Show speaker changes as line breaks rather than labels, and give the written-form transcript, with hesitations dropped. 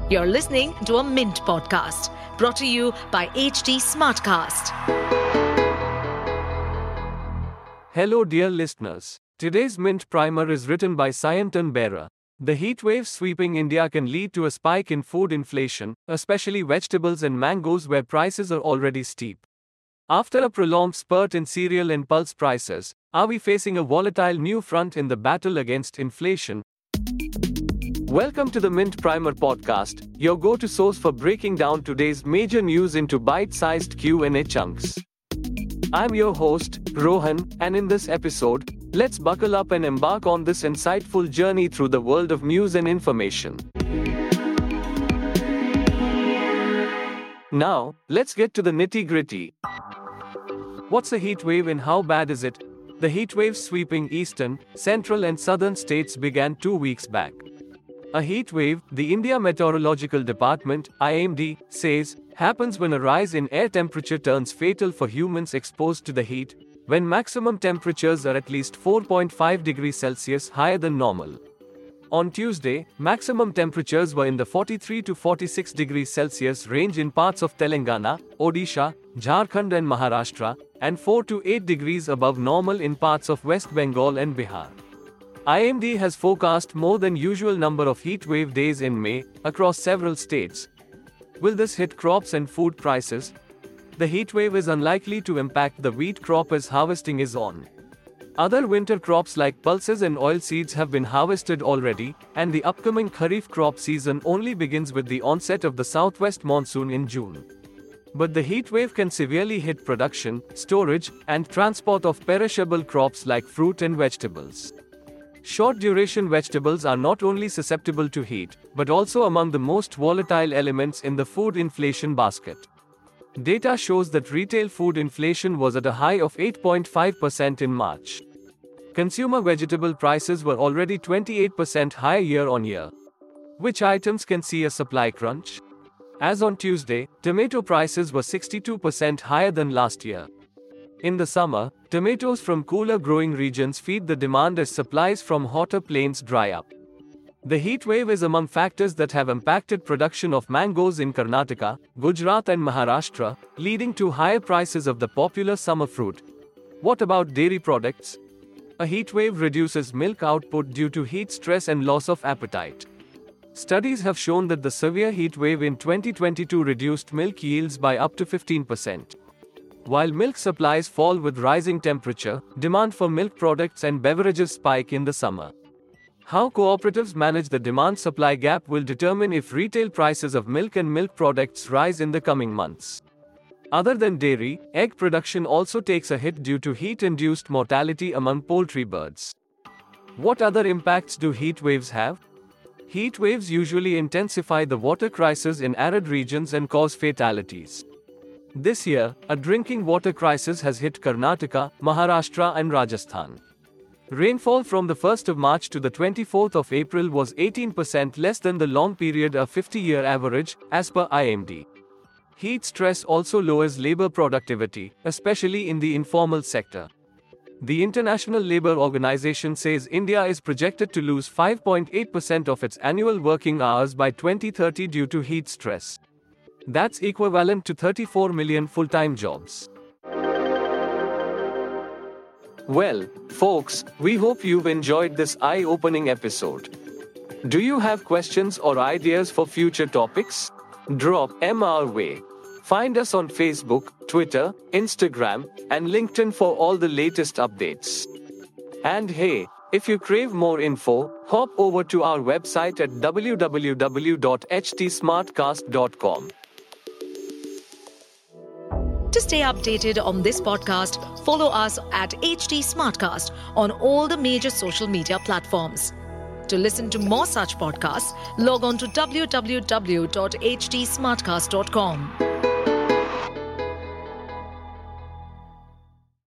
You're listening to a Mint podcast brought to you by HT Smartcast.
Hello, dear listeners. Today's Mint Primer is written by Sayantan Bera. The heatwave sweeping India can lead to a spike in food inflation, especially vegetables and mangoes where prices are already steep. After a prolonged spurt in cereal and pulse prices, are we facing a volatile new front in the battle against inflation? Welcome to the Mint Primer podcast, your go-to source for breaking down today's major news into bite-sized Q&A chunks. I'm your host, Rohan, and in this episode, let's buckle up and embark on this insightful journey through the world of news and information. Now, let's get to the nitty-gritty. What's a heat wave and how bad is it? The heat wave sweeping eastern, central and southern states began 2 weeks back. A heat wave, the India Meteorological Department, IMD, says, happens when a rise in air temperature turns fatal for humans exposed to the heat, when maximum temperatures are at least 4.5 degrees Celsius higher than normal. On Tuesday, maximum temperatures were in the 43 to 46 degrees Celsius range in parts of Telangana, Odisha, Jharkhand and Maharashtra, and 4 to 8 degrees above normal in parts of West Bengal and Bihar. IMD has forecast more than usual number of heat wave days in May across several states. Will this hit crops and food prices? The heat wave is unlikely to impact the wheat crop as harvesting is on. Other winter crops like pulses and oilseeds have been harvested already, and the upcoming Kharif crop season only begins with the onset of the southwest monsoon in June. But the heat wave can severely hit production, storage, and transport of perishable crops like fruit and vegetables. Short-duration vegetables are not only susceptible to heat, but also among the most volatile elements in the food inflation basket. Data shows that retail food inflation was at a high of 8.5% in March. Consumer vegetable prices were already 28% higher year-on-year. Which items can see a supply crunch? As on Tuesday, tomato prices were 62% higher than last year. In the summer, tomatoes from cooler growing regions feed the demand as supplies from hotter plains dry up. The heat wave is among factors that have impacted production of mangoes in Karnataka, Gujarat and Maharashtra, leading to higher prices of the popular summer fruit. What about dairy products? A heat wave reduces milk output due to heat stress and loss of appetite. Studies have shown that the severe heat wave in 2022 reduced milk yields by up to 15%. While milk supplies fall with rising temperature, demand for milk products and beverages spike in the summer. How cooperatives manage the demand-supply gap will determine if retail prices of milk and milk products rise in the coming months. Other than dairy, egg production also takes a hit due to heat-induced mortality among poultry birds. What other impacts do heat waves have? Heat waves usually intensify the water crisis in arid regions and cause fatalities. This year, a drinking water crisis has hit Karnataka, Maharashtra and Rajasthan. Rainfall from the 1st of March to the 24th of April was 18% less than the long period a 50-year average, as per IMD. Heat stress also lowers labor productivity, especially in the informal sector. The International Labour Organization says India is projected to lose 5.8% of its annual working hours by 2030 due to heat stress. That's equivalent to 34 million full-time jobs. Well, folks, we hope you've enjoyed this eye-opening episode. Do you have questions or ideas for future topics? Drop them our way. Find us on Facebook, Twitter, Instagram, and LinkedIn for all the latest updates. And hey, if you crave more info, hop over to our website at www.htsmartcast.com.
To stay updated on this podcast, follow us at HT Smartcast on all the major social media platforms. To listen to more such podcasts, log on to www.htsmartcast.com.